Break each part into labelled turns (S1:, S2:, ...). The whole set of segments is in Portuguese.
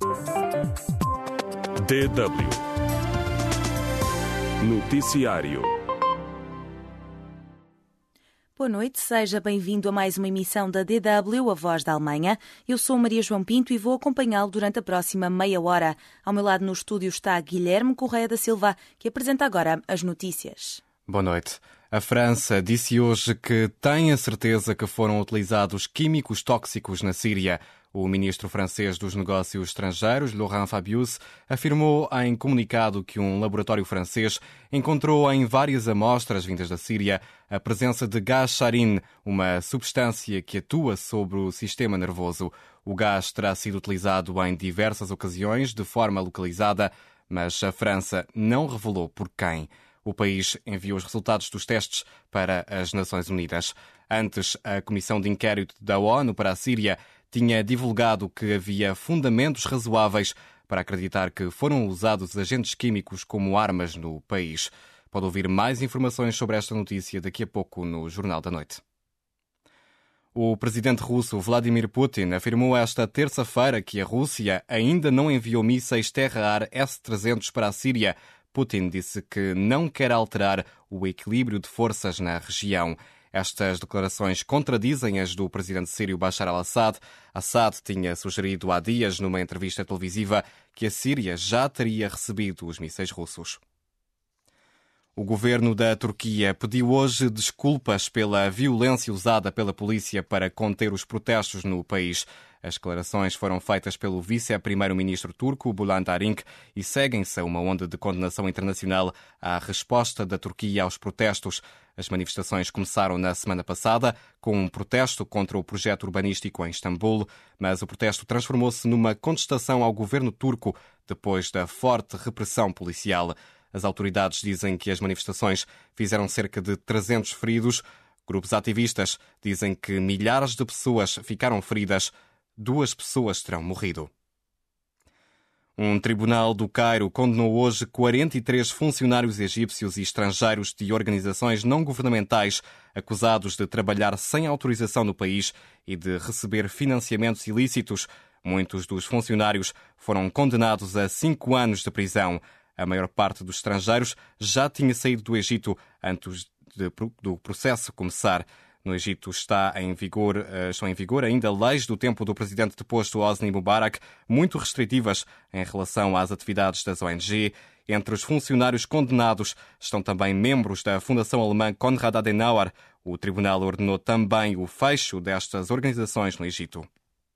S1: DW Noticiário.
S2: Boa noite, seja bem-vindo a mais uma emissão da DW, a Voz da Alemanha. Eu sou Maria João Pinto e vou acompanhá-lo durante a próxima meia hora. Ao meu lado no estúdio está Guilherme Correia da Silva, que apresenta agora as notícias.
S3: Boa noite. A França disse hoje que tem a certeza que foram utilizados químicos tóxicos na Síria. O ministro francês dos Negócios Estrangeiros, Laurent Fabius, afirmou em comunicado que um laboratório francês encontrou em várias amostras vindas da Síria a presença de gás sarin, uma substância que atua sobre o sistema nervoso. O gás terá sido utilizado em diversas ocasiões de forma localizada, mas a França não revelou por quem. O país enviou os resultados dos testes para as Nações Unidas. Antes, a Comissão de Inquérito da ONU para a Síria tinha divulgado que havia fundamentos razoáveis para acreditar que foram usados agentes químicos como armas no país. Pode ouvir mais informações sobre esta notícia daqui a pouco no Jornal da Noite. O presidente russo Vladimir Putin afirmou esta terça-feira que a Rússia ainda não enviou mísseis terra-ar S-300 para a Síria. Putin disse que não quer alterar o equilíbrio de forças na região. Estas declarações contradizem as do presidente sírio Bashar al-Assad. Assad tinha sugerido há dias, numa entrevista televisiva, que a Síria já teria recebido os mísseis russos. O governo da Turquia pediu hoje desculpas pela violência usada pela polícia para conter os protestos no país. As declarações foram feitas pelo vice-primeiro-ministro turco, Bülent Arınç, e seguem-se a uma onda de condenação internacional à resposta da Turquia aos protestos. As manifestações começaram na semana passada com um protesto contra o projeto urbanístico em Istambul, mas o protesto transformou-se numa contestação ao governo turco depois da forte repressão policial. As autoridades dizem que as manifestações fizeram cerca de 300 feridos. Grupos ativistas dizem que milhares de pessoas ficaram feridas. 2 pessoas terão morrido. Um tribunal do Cairo condenou hoje 43 funcionários egípcios e estrangeiros de organizações não governamentais acusados de trabalhar sem autorização no país e de receber financiamentos ilícitos. Muitos dos funcionários foram condenados a 5 anos de prisão. A maior parte dos estrangeiros já tinha saído do Egito antes do processo começar. No Egito estão em vigor ainda leis do tempo do presidente deposto Hosni Mubarak, muito restritivas em relação às atividades das ONG. Entre os funcionários condenados estão também membros da Fundação Alemã Konrad Adenauer. O tribunal ordenou também o fecho destas organizações no Egito.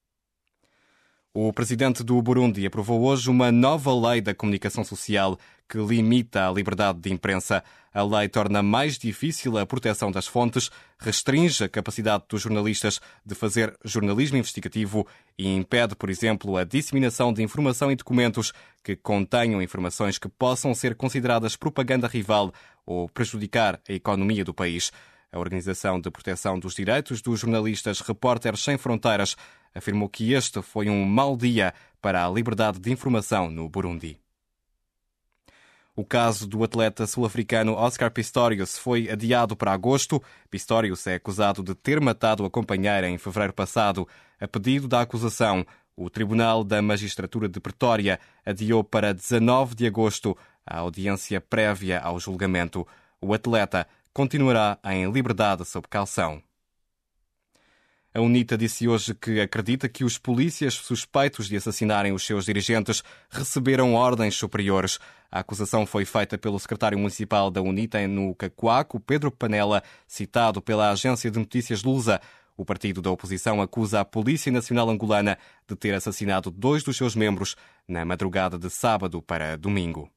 S3: O presidente do Burundi aprovou hoje uma nova lei da comunicação social que limita a liberdade de imprensa. A lei torna mais difícil a proteção das fontes, restringe a capacidade dos jornalistas de fazer jornalismo investigativo e impede, por exemplo, a disseminação de informação e documentos que contenham informações que possam ser consideradas propaganda rival ou prejudicar a economia do país. A Organização de Proteção dos Direitos dos Jornalistas Repórteres Sem Fronteiras afirmou que este foi um mau dia para a liberdade de informação no Burundi. O caso do atleta sul-africano Oscar Pistorius foi adiado para agosto. Pistorius é acusado de ter matado a companheira em fevereiro passado. A pedido da acusação, o Tribunal da Magistratura de Pretória adiou para 19 de agosto a audiência prévia ao julgamento. O atleta continuará em liberdade sob caução. A UNITA disse hoje que acredita que os polícias suspeitos de assassinarem os seus dirigentes receberam ordens superiores. A acusação foi feita pelo secretário municipal da UNITA no Cacoaco, Pedro Panela, citado pela agência de notícias Lusa. O partido da oposição acusa a Polícia Nacional Angolana de ter assassinado 2 dos seus membros na madrugada de sábado para domingo.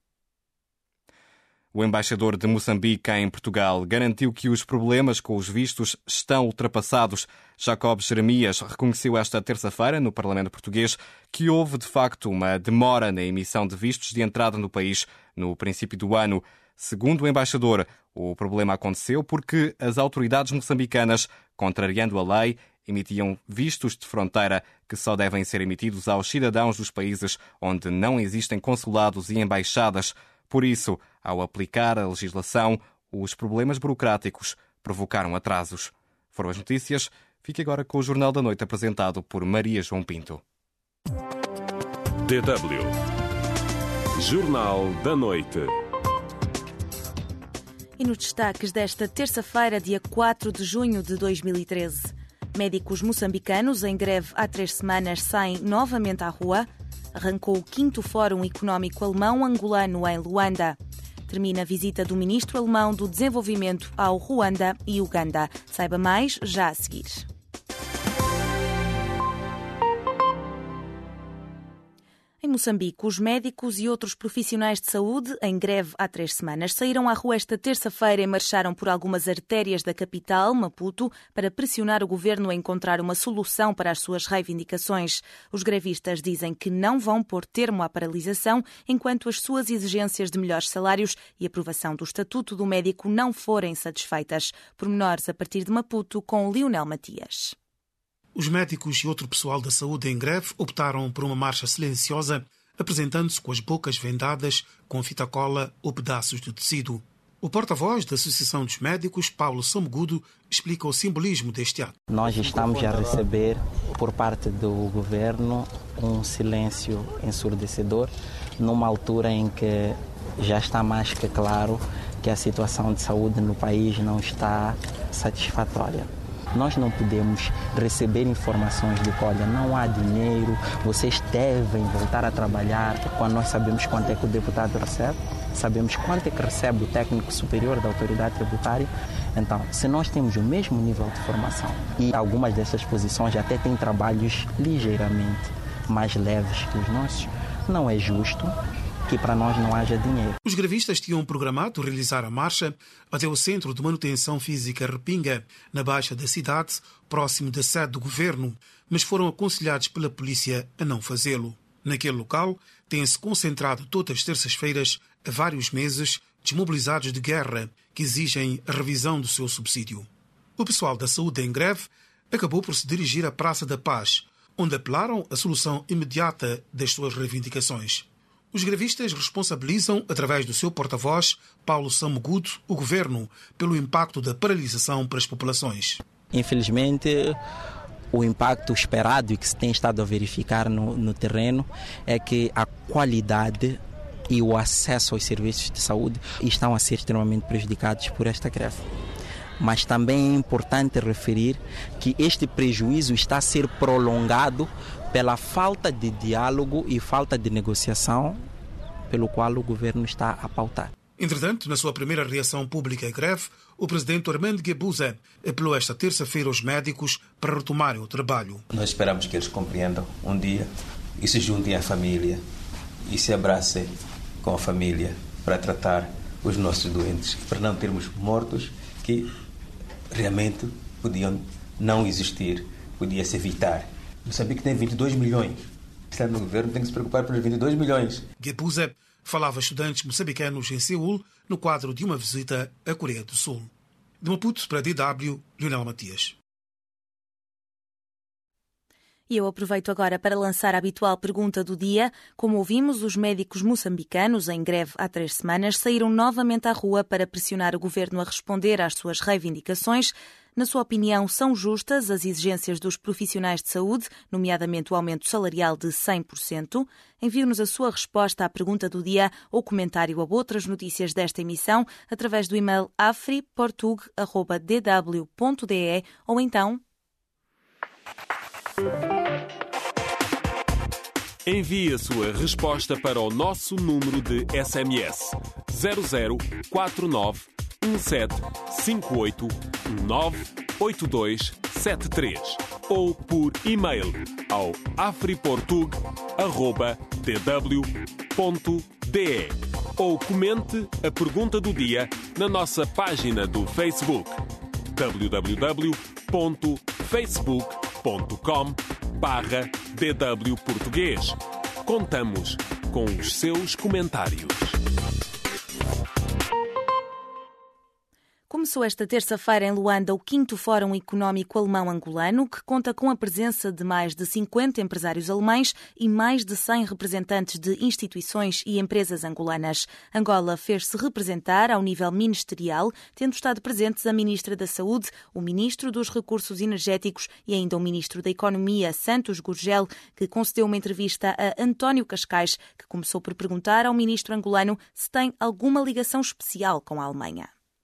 S3: O embaixador de Moçambique em Portugal garantiu que os problemas com os vistos estão ultrapassados. Jacob Jeremias reconheceu esta terça-feira no Parlamento Português que houve, de facto, uma demora na emissão de vistos de entrada no país no princípio do ano. Segundo o embaixador, o problema aconteceu porque as autoridades moçambicanas, contrariando a lei, emitiam vistos de fronteira que só devem ser emitidos aos cidadãos dos países onde não existem consulados e embaixadas. Por isso, ao aplicar a legislação, os problemas burocráticos provocaram atrasos. Foram as notícias. Fique agora com o Jornal da Noite apresentado por Maria João Pinto.
S1: DW Jornal da Noite.
S2: E nos destaques desta terça-feira, dia 4 de junho de 2013. Médicos moçambicanos em greve há 3 semanas saem novamente à rua. Arrancou o 5º Fórum Económico Alemão-Angolano em Luanda. Termina a visita do ministro alemão do Desenvolvimento ao Ruanda e Uganda. Saiba mais já a seguir. Em Moçambique, os médicos e outros profissionais de saúde, em greve há 3 semanas, saíram à rua esta terça-feira e marcharam por algumas artérias da capital, Maputo, para pressionar o governo a encontrar uma solução para as suas reivindicações. Os grevistas dizem que não vão pôr termo à paralisação enquanto as suas exigências de melhores salários e aprovação do Estatuto do Médico não forem satisfeitas. Pormenores a partir de Maputo, com Lionel Matias.
S4: Os médicos e outro pessoal da saúde em greve optaram por uma marcha silenciosa, apresentando-se com as bocas vendadas, com fita cola ou pedaços de tecido. O porta-voz da Associação dos Médicos, Paulo Samugudo, explica o simbolismo deste ato.
S5: Nós estamos a receber, por parte do governo, um silêncio ensurdecedor, numa altura em que já está mais que claro que a situação de saúde no país não está satisfatória. Nós não podemos receber informações de que, olha, não há dinheiro, vocês devem voltar a trabalhar, quando nós sabemos quanto é que o deputado recebe, sabemos quanto é que recebe o técnico superior da autoridade tributária. Então, se nós temos o mesmo nível de formação e algumas dessas posições até têm trabalhos ligeiramente mais leves que os nossos, não é justo que para nós não haja dinheiro.
S4: Os grevistas tinham programado realizar a marcha até o Centro de Manutenção Física Repinga, na Baixa da cidade, próximo da sede do governo, mas foram aconselhados pela polícia a não fazê-lo. Naquele local, têm-se concentrado todas as terças-feiras, há vários meses, desmobilizados de guerra que exigem a revisão do seu subsídio. O pessoal da saúde em greve acabou por se dirigir à Praça da Paz, onde apelaram a solução imediata das suas reivindicações. Os grevistas responsabilizam, através do seu porta-voz, Paulo Samugudo, o governo, pelo impacto da paralisação para as populações.
S5: Infelizmente, o impacto esperado e que se tem estado a verificar no terreno é que a qualidade e o acesso aos serviços de saúde estão a ser extremamente prejudicados por esta greve. Mas também é importante referir que este prejuízo está a ser prolongado pela falta de diálogo e falta de negociação pelo qual o governo está a pautar.
S4: Entretanto, na sua primeira reação pública à greve, o presidente Armando Guebuza apelou esta terça-feira aos médicos para retomarem o trabalho.
S6: Nós esperamos que eles compreendam um dia e se juntem à família e se abracem com a família para tratar os nossos doentes, para não termos mortos que realmente podiam não existir, podia-se evitar. Moçambique tem 22 milhões. Portanto, o governo tem que se preocupar pelos 22 milhões.
S4: Guebuza falava a estudantes moçambicanos em Seul no quadro de uma visita à Coreia do Sul. De Maputo para a DW, Lionel Matias.
S2: E eu aproveito agora para lançar a habitual pergunta do dia. Como ouvimos, os médicos moçambicanos, em greve há 3 semanas, saíram novamente à rua para pressionar o governo a responder às suas reivindicações. Na sua opinião, são justas as exigências dos profissionais de saúde, nomeadamente o aumento salarial de 100%? Envie-nos a sua resposta à pergunta do dia ou comentário a outras notícias desta emissão através do e-mail afriportug@dw.de ou então...
S1: Envie a sua resposta para o nosso número de SMS 0049 1758 98273 ou por e-mail ao afriportug@dw.de ou comente a pergunta do dia na nossa página do Facebook www.facebook.com/DW Português. Contamos com os seus comentários.
S2: Como Começou esta terça-feira em Luanda o 5º Fórum Económico Alemão-Angolano, que conta com a presença de mais de 50 empresários alemães e mais de 100 representantes de instituições e empresas angolanas. Angola fez-se representar ao nível ministerial, tendo estado presentes a Ministra da Saúde, o Ministro dos Recursos Energéticos e ainda o Ministro da Economia, Santos Gurgel, que concedeu uma entrevista a António Cascais, que começou por perguntar ao ministro angolano se tem alguma ligação especial com a Alemanha.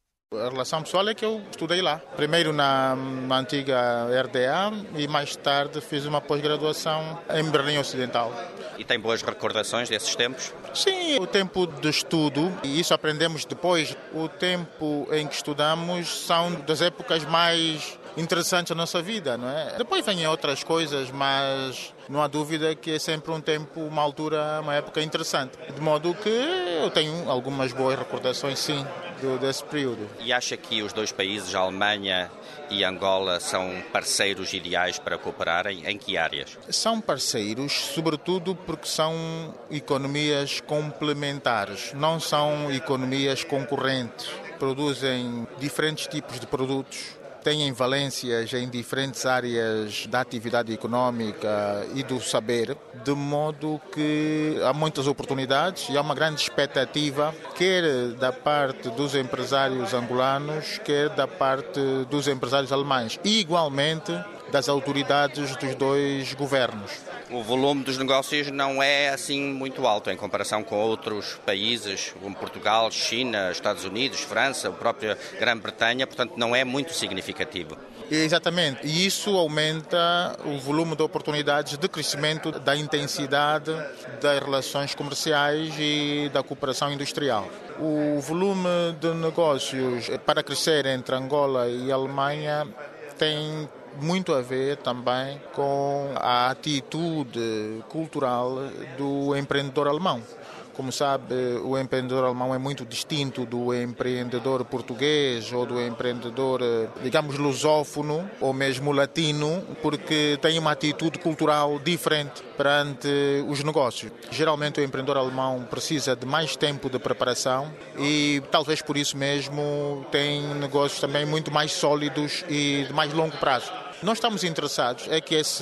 S7: A relação pessoal é que eu estudei lá. Primeiro na antiga RDA e mais tarde fiz uma pós-graduação em Berlim Ocidental.
S8: E tem boas recordações desses tempos?
S7: Sim, o tempo de estudo, e isso aprendemos depois, o tempo em que estudamos são das épocas mais interessantes da nossa vida, não é? Depois vêm outras coisas, mas não há dúvida que é sempre um tempo, uma altura, uma época interessante. De modo que eu tenho algumas boas recordações, sim, desse período.
S8: E acha que os dois países, a Alemanha e Angola, são parceiros ideais para cooperarem? Em que áreas?
S7: São parceiros, sobretudo porque são economias complementares, não são economias concorrentes. Produzem diferentes tipos de produtos, têm valências em diferentes áreas da atividade económica e do saber, de modo que há muitas oportunidades e há uma grande expectativa, quer da parte dos empresários angolanos, quer da parte dos empresários alemães, e igualmente das autoridades dos dois governos.
S8: O volume dos negócios não é assim muito alto em comparação com outros países, como Portugal, China, Estados Unidos, França, a própria Grã-Bretanha, portanto não é muito significativo.
S7: Exatamente, e isso aumenta o volume de oportunidades de crescimento da intensidade das relações comerciais e da cooperação industrial. O volume de negócios para crescer entre Angola e Alemanha tem muito a ver também com a atitude cultural do empreendedor alemão. Como sabe, o empreendedor alemão é muito distinto do empreendedor português ou do empreendedor, digamos, lusófono ou mesmo latino, porque tem uma atitude cultural diferente perante os negócios. Geralmente o empreendedor alemão precisa de mais tempo de preparação e talvez por isso mesmo tem negócios também muito mais sólidos e de mais longo prazo. Nós estamos interessados é que esse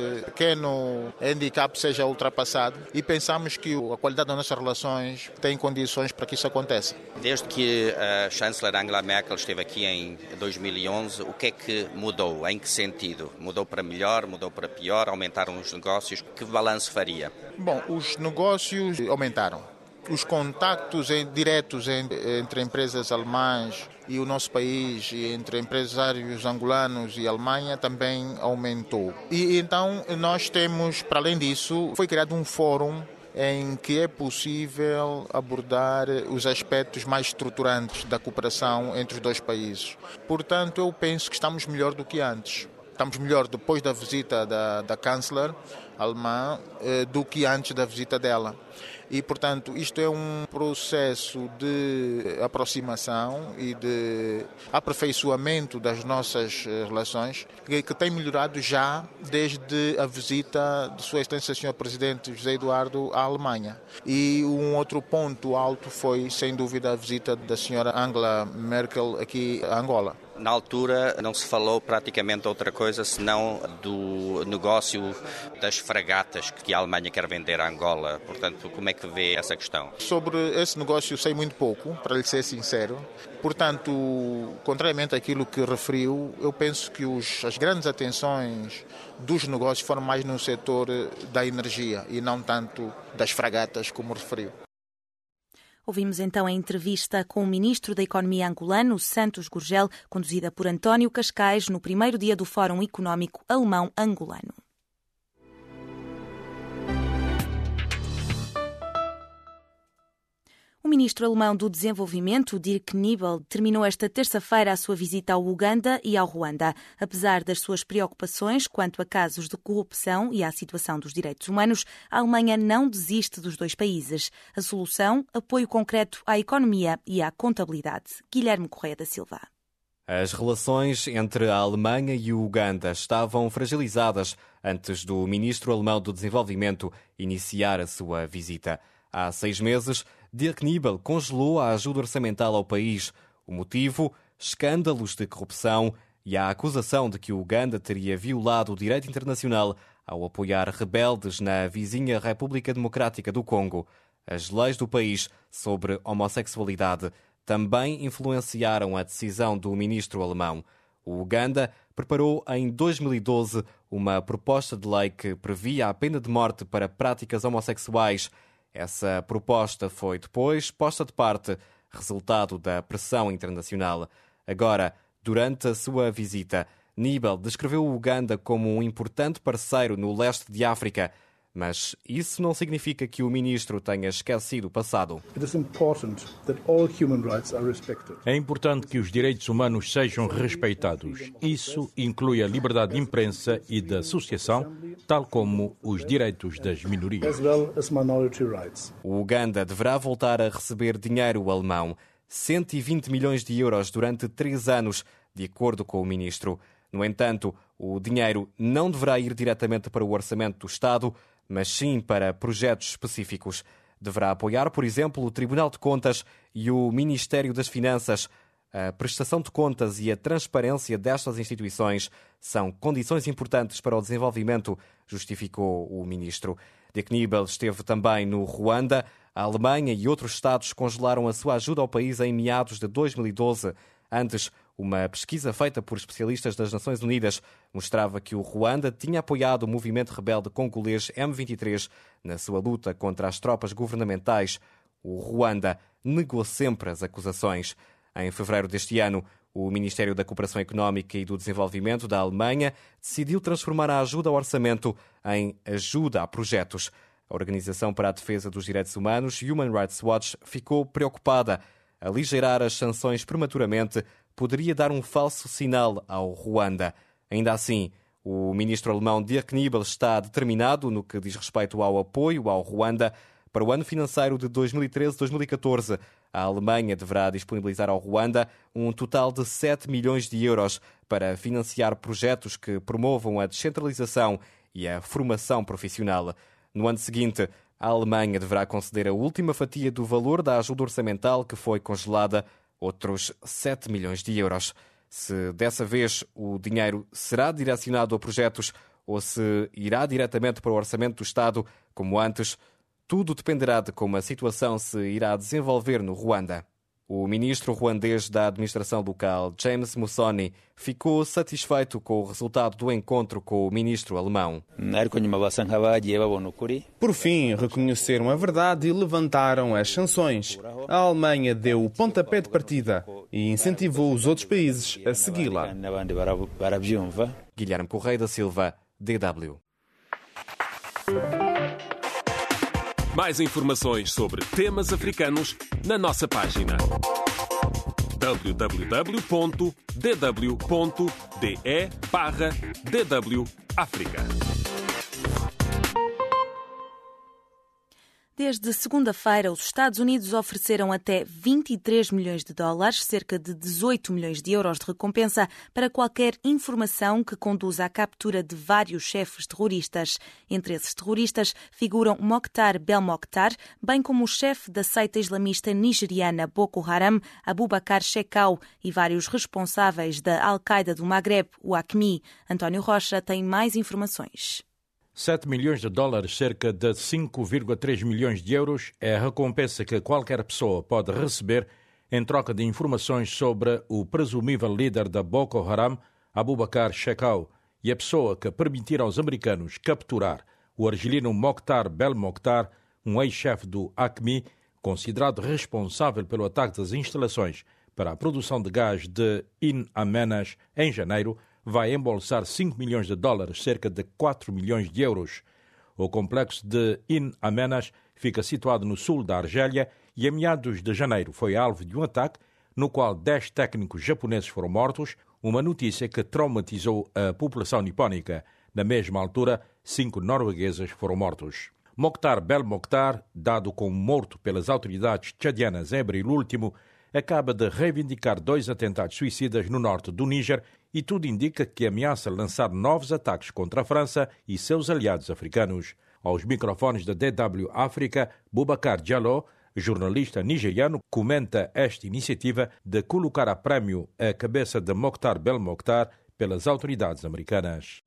S7: pequeno handicap seja ultrapassado e pensamos que a qualidade das nossas relações tem condições para que isso aconteça.
S8: Desde que a chanceler Angela Merkel esteve aqui em 2011, o que é que mudou? Em que sentido? Mudou para melhor, mudou para pior? Aumentaram os negócios? Que balanço faria?
S7: Bom, os negócios aumentaram. Os contactos diretos entre empresas alemãs e o nosso país, e entre empresários angolanos e Alemanha, também aumentou. E então nós temos, para além disso, foi criado um fórum em que é possível abordar os aspectos mais estruturantes da cooperação entre os dois países. Portanto, eu penso que estamos melhor do que antes. Estamos melhor depois da visita da chanceler alemã do que antes da visita dela. E, portanto, isto é um processo de aproximação e de aperfeiçoamento das nossas relações que tem melhorado já desde a visita de Sua Excelência Sr. Presidente José Eduardo à Alemanha. E um outro ponto alto foi, sem dúvida, a visita da Sra. Angela Merkel aqui a Angola.
S8: Na altura não se falou praticamente outra coisa senão do negócio das fragatas que a Alemanha quer vender à Angola. Portanto, como é que vê essa questão?
S7: Sobre esse negócio sei muito pouco, para lhe ser sincero. Portanto, contrariamente àquilo que referiu, eu penso que as grandes atenções dos negócios foram mais no setor da energia e não tanto das fragatas, como referiu.
S2: Ouvimos então a entrevista com o Ministro da Economia angolano, Santos Gurgel, conduzida por António Cascais, no primeiro dia do Fórum Económico Alemão-Angolano. O ministro alemão do Desenvolvimento, Dirk Niebel, terminou esta terça-feira a sua visita ao Uganda e ao Ruanda. Apesar das suas preocupações quanto a casos de corrupção e à situação dos direitos humanos, a Alemanha não desiste dos dois países. A solução, apoio concreto à economia e à contabilidade. Guilherme Correia da Silva.
S3: As relações entre a Alemanha e o Uganda estavam fragilizadas antes do ministro alemão do Desenvolvimento iniciar a sua visita. Há 6 meses, Dirk Niebel congelou a ajuda orçamental ao país. O motivo? escândalos de corrupção e a acusação de que o Uganda teria violado o direito internacional ao apoiar rebeldes na vizinha República Democrática do Congo. As leis do país sobre homossexualidade também influenciaram a decisão do ministro alemão. O Uganda preparou em 2012 uma proposta de lei que previa a pena de morte para práticas homossexuais. Essa proposta foi depois posta de parte, resultado da pressão internacional. Agora, durante a sua visita, Nibel descreveu o Uganda como um importante parceiro no leste de África, mas isso não significa que o ministro tenha esquecido o passado.
S9: É importante que os direitos humanos sejam respeitados. Isso inclui a liberdade de imprensa e de associação, tal como os direitos das minorias.
S3: O Uganda deverá voltar a receber dinheiro alemão, 120 milhões de euros durante 3 anos, de acordo com o ministro. No entanto, o dinheiro não deverá ir diretamente para o orçamento do Estado, mas sim para projetos específicos. Deverá apoiar, por exemplo, o Tribunal de Contas e o Ministério das Finanças. A prestação de contas e a transparência destas instituições são condições importantes para o desenvolvimento, justificou o ministro. De Knibel esteve também no Ruanda. A Alemanha e outros Estados congelaram a sua ajuda ao país em meados de 2012. Antes, uma pesquisa feita por especialistas das Nações Unidas mostrava que o Ruanda tinha apoiado o movimento rebelde congolês M23 na sua luta contra as tropas governamentais. O Ruanda negou sempre as acusações. Em fevereiro deste ano, o Ministério da Cooperação Económica e do Desenvolvimento da Alemanha decidiu transformar a ajuda ao orçamento em ajuda a projetos. A Organização para a Defesa dos Direitos Humanos, Human Rights Watch, ficou preocupada. Aligeirar as sanções prematuramente poderia dar um falso sinal ao Ruanda. Ainda assim, o ministro alemão Dirk Nibel está determinado no que diz respeito ao apoio ao Ruanda. Para o ano financeiro de 2013-2014, a Alemanha deverá disponibilizar ao Ruanda um total de 7 milhões de euros para financiar projetos que promovam a descentralização e a formação profissional. No ano seguinte, a Alemanha deverá conceder a última fatia do valor da ajuda orçamental que foi congelada, outros 7 milhões de euros. Se dessa vez o dinheiro será direcionado a projetos ou se irá diretamente para o orçamento do Estado, como antes, tudo dependerá de como a situação se irá desenvolver no Ruanda. O ministro ruandês da administração local, James Musoni, ficou satisfeito com o resultado do encontro com o ministro alemão.
S10: Por fim, reconheceram a verdade e levantaram as sanções. A Alemanha deu o pontapé de partida e incentivou os outros países a segui-la.
S3: Guilherme Correia da Silva, DW.
S1: Mais informações sobre temas africanos na nossa página www.dw.de/DW África.
S2: Desde segunda-feira, os Estados Unidos ofereceram até 23 milhões de dólares, cerca de 18 milhões de euros de recompensa, para qualquer informação que conduza à captura de vários chefes terroristas. Entre esses terroristas figuram Mokhtar Belmokhtar, bem como o chefe da seita islamista nigeriana Boko Haram, Abubakar Shekau, e vários responsáveis da Al-Qaeda do Magreb, o AQMI. António Rocha tem mais informações.
S9: 7 milhões de dólares, cerca de 5,3 milhões de euros, é a recompensa que qualquer pessoa pode receber em troca de informações sobre o presumível líder da Boko Haram, Abubakar Shekau, e a pessoa que permitir aos americanos capturar o argelino Mokhtar Belmokhtar, um ex-chefe do AQMI, considerado responsável pelo ataque das instalações para a produção de gás de In Amenas em janeiro, vai embolsar 5 milhões de dólares, cerca de 4 milhões de euros. O complexo de In Amenas fica situado no sul da Argélia e, em meados de janeiro, foi alvo de um ataque no qual 10 técnicos japoneses foram mortos, uma notícia que traumatizou a população nipónica. Na mesma altura, 5 noruegueses foram mortos. Mokhtar Belmokhtar, dado como morto pelas autoridades tchadianas em abril último, acaba de reivindicar 2 atentados suicidas no norte do Níger e tudo indica que ameaça lançar novos ataques contra a França e seus aliados africanos. Aos microfones da DW África, Boubacar Diallo, O jornalista nigeriano comenta esta iniciativa de colocar a prémio a cabeça de Mokhtar Belmokhtar pelas autoridades americanas.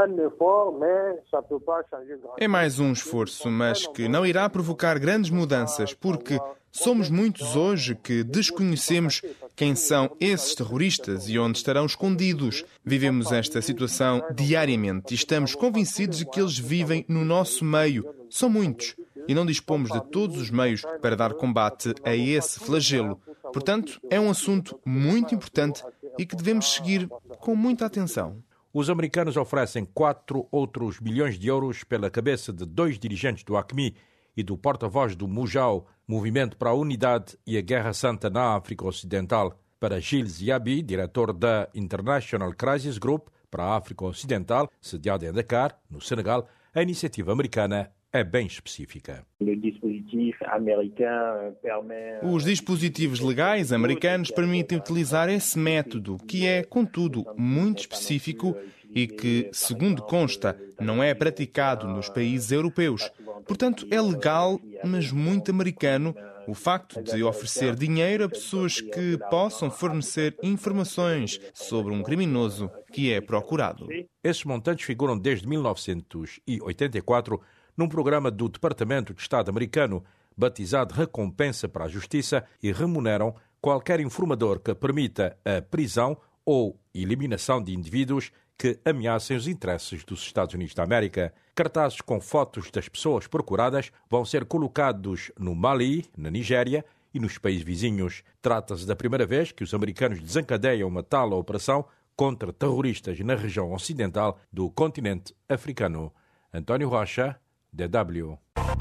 S10: É mais um esforço, mas que não irá provocar grandes mudanças, porque somos muitos hoje que desconhecemos quem são esses terroristas e onde estarão escondidos. Vivemos esta situação diariamente e estamos convencidos de que eles vivem no nosso meio. São muitos e não dispomos de todos os meios para dar combate a esse flagelo. Portanto, é um assunto muito importante e que devemos seguir com muita atenção.
S9: Os americanos oferecem 4 outros bilhões de euros pela cabeça de 2 dirigentes do AQMI e do porta-voz do MUJAO, Movimento para a Unidade e a Guerra Santa na África Ocidental. Para Gilles Yabi, diretor da International Crisis Group para a África Ocidental, sediada em Dakar, no Senegal, a iniciativa americana é bem específica.
S10: Os dispositivos legais americanos permitem utilizar esse método, que é, contudo, muito específico e que, segundo consta, não é praticado nos países europeus. Portanto, é legal, mas muito americano, o facto de oferecer dinheiro a pessoas que possam fornecer informações sobre um criminoso que é procurado.
S9: Esses montantes figuram desde 1984 num programa do Departamento de Estado americano, batizado Recompensa para a Justiça, e remuneram qualquer informador que permita a prisão ou eliminação de indivíduos que ameacem os interesses dos Estados Unidos da América. Cartazes com fotos das pessoas procuradas vão ser colocados no Mali, na Nigéria e nos países vizinhos. Trata-se da primeira vez que os americanos desencadeiam uma tal operação contra terroristas na região ocidental do continente africano. António Rocha, DW.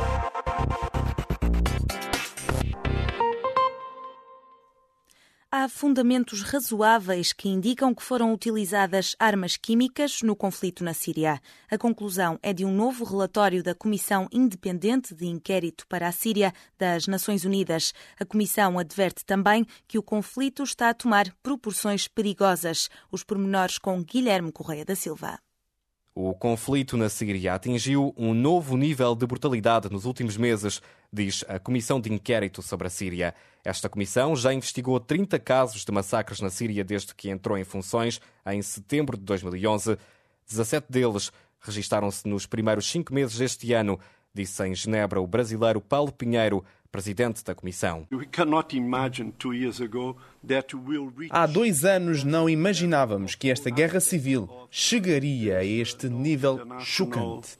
S2: Há fundamentos razoáveis que indicam que foram utilizadas armas químicas no conflito na Síria. A conclusão é de um novo relatório da Comissão Independente de Inquérito para a Síria das Nações Unidas. A Comissão adverte também que o conflito está a tomar proporções perigosas. Os pormenores com Guilherme Correia da Silva.
S3: O conflito na Síria atingiu um novo nível de brutalidade nos últimos meses, diz a Comissão de Inquérito sobre a Síria. Esta comissão já investigou 30 casos de massacres na Síria desde que entrou em funções em setembro de 2011. 17 deles registaram-se nos primeiros 5 meses deste ano, disse em Genebra o brasileiro Paulo Pinheiro, presidente da Comissão.
S10: Há 2 anos não imaginávamos que esta guerra civil chegaria a este nível chocante.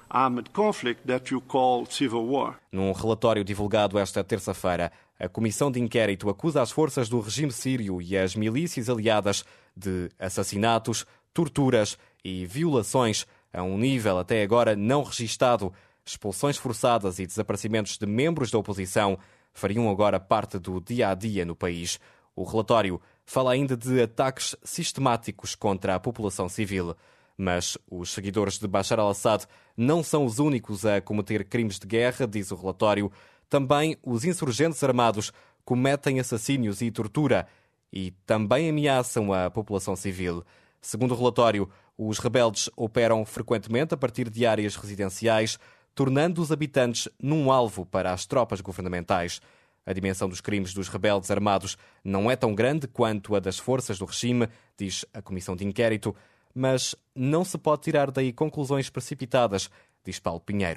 S3: Num relatório divulgado esta terça-feira, a Comissão de Inquérito acusa as forças do regime sírio e as milícias aliadas de assassinatos, torturas e violações a um nível até agora não registado. Expulsões forçadas e desaparecimentos de membros da oposição fariam agora parte do dia-a-dia no país. O relatório fala ainda de ataques sistemáticos contra a população civil. Mas os seguidores de Bashar al-Assad não são os únicos a cometer crimes de guerra, diz o relatório. Também os insurgentes armados cometem assassínios e tortura e também ameaçam a população civil. Segundo o relatório, os rebeldes operam frequentemente a partir de áreas residenciais, tornando os habitantes num alvo para as tropas governamentais. A dimensão dos crimes dos rebeldes armados não é tão grande quanto a das forças do regime, diz a Comissão de Inquérito, mas não se pode tirar daí conclusões precipitadas, diz Paulo Pinheiro.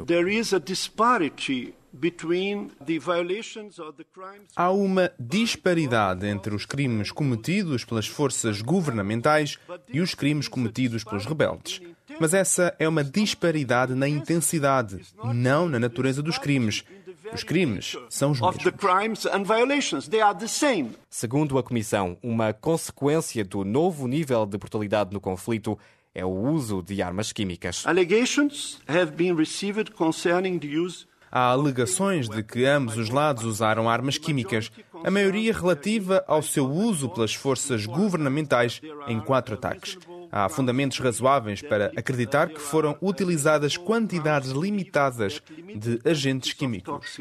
S10: Há uma disparidade entre os crimes cometidos pelas forças governamentais e os crimes cometidos pelos rebeldes. Mas essa é uma disparidade na intensidade, não na natureza dos crimes. Os crimes são os mesmos.
S3: Segundo a Comissão, uma consequência do novo nível de brutalidade no conflito é o uso de armas químicas.
S10: Há alegações de que ambos os lados usaram armas químicas, a maioria relativa ao seu uso pelas forças governamentais em 4 ataques. Há fundamentos razoáveis para acreditar que foram utilizadas quantidades limitadas de agentes químicos.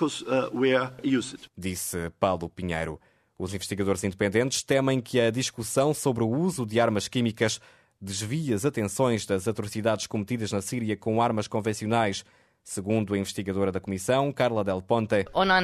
S3: Disse Paulo Pinheiro. Os investigadores independentes temem que a discussão sobre o uso de armas químicas desvie as atenções das atrocidades cometidas na Síria com armas convencionais. Segundo a investigadora da Comissão, Carla Del Ponte,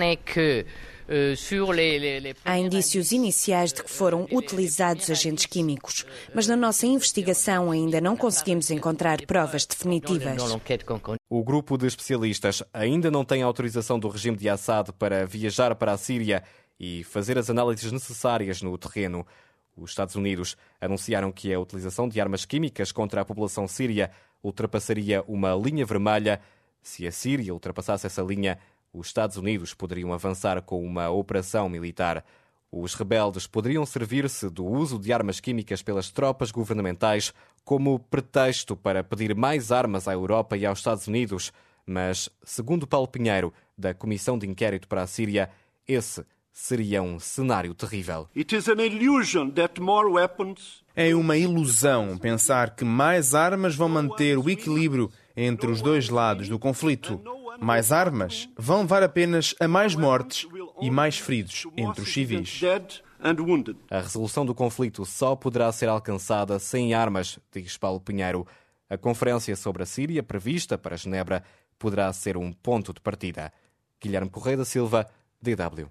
S11: há indícios iniciais de que foram utilizados agentes químicos, mas na nossa investigação ainda não conseguimos encontrar provas definitivas.
S3: O grupo de especialistas ainda não tem autorização do regime de Assad para viajar para a Síria e fazer as análises necessárias no terreno. Os Estados Unidos anunciaram que a utilização de armas químicas contra a população síria ultrapassaria uma linha vermelha. Se a Síria ultrapassasse essa linha, os Estados Unidos poderiam avançar com uma operação militar. Os rebeldes poderiam servir-se do uso de armas químicas pelas tropas governamentais como pretexto para pedir mais armas à Europa e aos Estados Unidos. Mas, segundo Paulo Pinheiro, da Comissão de Inquérito para a Síria, esse seria um cenário terrível.
S10: É uma ilusão pensar que mais armas vão manter o equilíbrio entre os dois lados do conflito. Mais armas vão levar apenas a mais mortes e mais feridos entre os civis.
S3: A resolução do conflito só poderá ser alcançada sem armas, diz Paulo Pinheiro. A conferência sobre a Síria, prevista para Genebra, poderá ser um ponto de partida. Guilherme Correia da Silva, DW.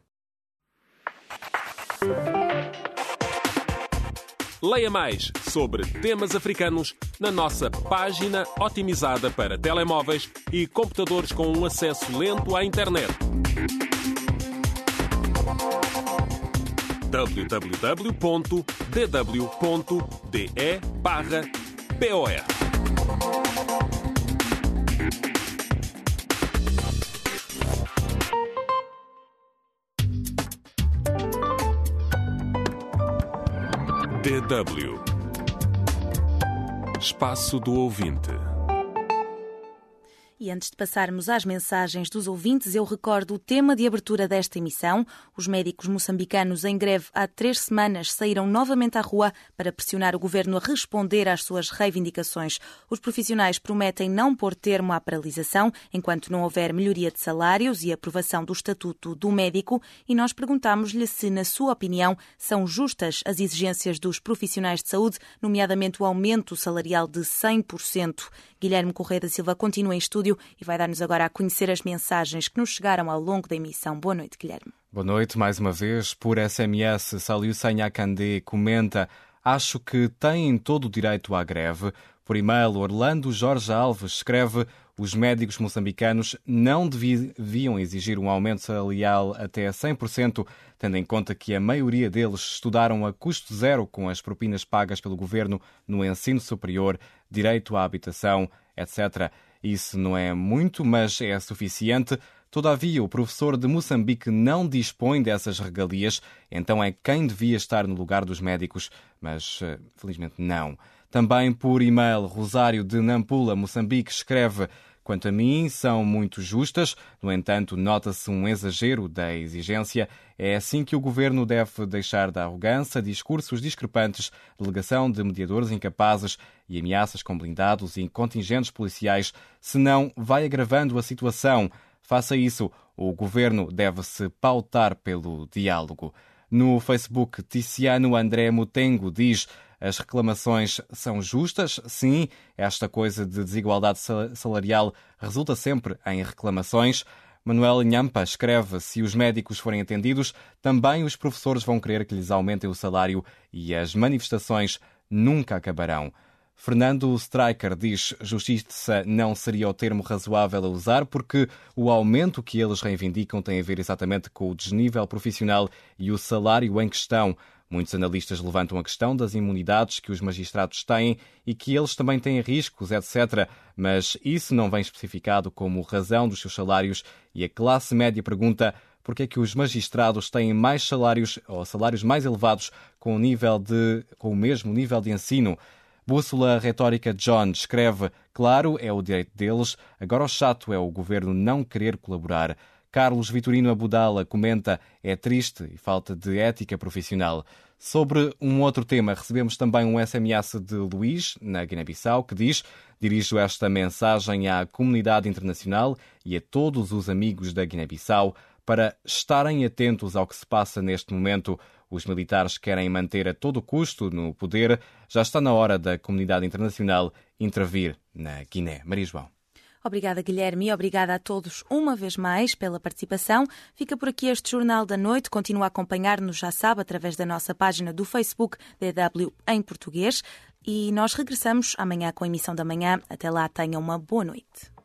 S1: Leia mais sobre temas africanos na nossa página otimizada para telemóveis e computadores com um acesso lento à internet. www.dw.de/POR DW Espaço do Ouvinte.
S2: E antes de passarmos às mensagens dos ouvintes, eu recordo o tema de abertura desta emissão. Os médicos moçambicanos em greve há 3 semanas saíram novamente à rua para pressionar o governo a responder às suas reivindicações. Os profissionais prometem não pôr termo à paralisação enquanto não houver melhoria de salários e aprovação do Estatuto do Médico, e nós perguntámos-lhe se, na sua opinião, são justas as exigências dos profissionais de saúde, nomeadamente o aumento salarial de 100%. Guilherme Correia da Silva continua em estúdio e vai dar-nos agora a conhecer as mensagens que nos chegaram ao longo da emissão. Boa noite, Guilherme.
S3: Boa noite, mais uma vez. Por SMS, Saliu Sanhacandé comenta: acho que têm todo o direito à greve. Por e-mail, Orlando Jorge Alves escreve: os médicos moçambicanos não deviam exigir um aumento salarial até 100%, tendo em conta que a maioria deles estudaram a custo zero com as propinas pagas pelo governo no ensino superior, direito à habitação, etc. Isso não é muito, mas é suficiente. Todavia, o professor de Moçambique não dispõe dessas regalias, então é quem devia estar no lugar dos médicos, mas felizmente não. Também por e-mail, Rosário de Nampula, Moçambique, escreve: quanto a mim, são muito justas, no entanto, nota-se um exagero da exigência. É assim que o governo deve deixar da arrogância, discursos discrepantes, delegação de mediadores incapazes e ameaças com blindados e contingentes policiais, senão vai agravando a situação. Faça isso, o governo deve-se pautar pelo diálogo. No Facebook, Ticiano André Mutengo diz: as reclamações são justas? Sim, esta coisa de desigualdade salarial resulta sempre em reclamações. Manuel Nhampa escreve: se os médicos forem atendidos, também os professores vão querer que lhes aumentem o salário e as manifestações nunca acabarão. Fernando Striker diz: justiça não seria o termo razoável a usar porque o aumento que eles reivindicam tem a ver exatamente com o desnível profissional e o salário em questão. Muitos analistas levantam a questão das imunidades que os magistrados têm e que eles também têm riscos, etc. Mas isso não vem especificado como razão dos seus salários e a classe média pergunta: por que é que os magistrados têm mais salários ou salários mais elevados com o mesmo nível de ensino? Bússola Retórica John escreve: claro, é o direito deles, agora o chato é o governo não querer colaborar. Carlos Vitorino Abudala comenta: é triste e falta de ética profissional. Sobre um outro tema, recebemos também um SMS de Luís, na Guiné-Bissau, que diz: dirijo esta mensagem à comunidade internacional e a todos os amigos da Guiné-Bissau para estarem atentos ao que se passa neste momento. Os militares querem manter a todo custo no poder. Já está na hora da comunidade internacional intervir na Guiné. Maria João.
S2: Obrigada, Guilherme, e obrigada a todos uma vez mais pela participação. Fica por aqui este Jornal da Noite. Continua a acompanhar-nos, já sabe, através da nossa página do Facebook DW em português. E nós regressamos amanhã com a emissão da manhã. Até lá, tenham uma boa noite.